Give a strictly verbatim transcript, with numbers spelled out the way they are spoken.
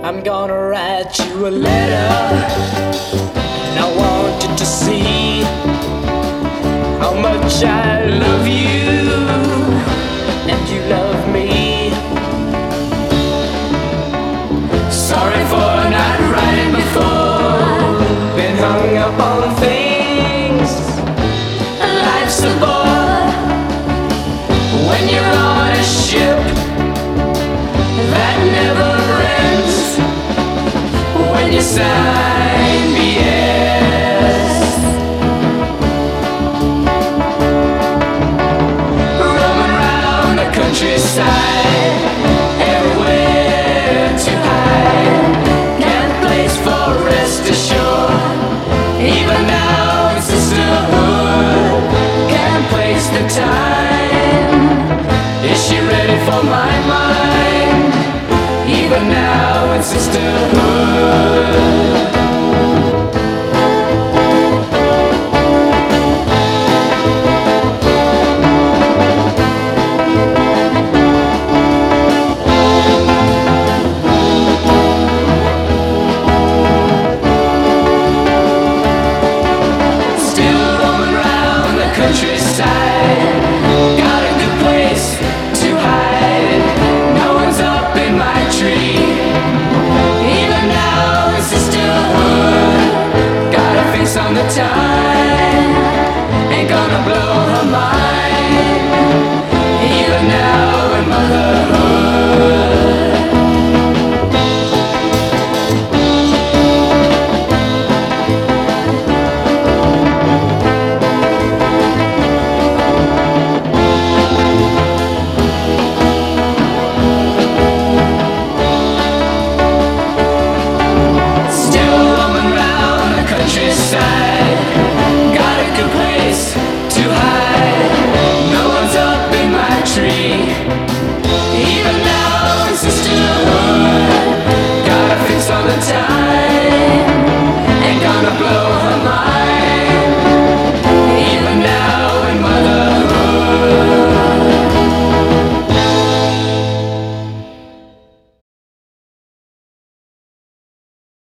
I'm gonna write you a letter, and I want you to see how much I love you and you love me. Sorry for not writing before, been hung up on things. Life's a bore when you're on a ship that never ends. When you sign B S, roaming around the countryside, everywhere to hide. Can't place for rest ashore, even now it's sisterhood. Can't place the time. Is she ready for my mind? Even now it's sisterhood. Still roaming around the countryside, got a good place to hide. No one's up in my tree.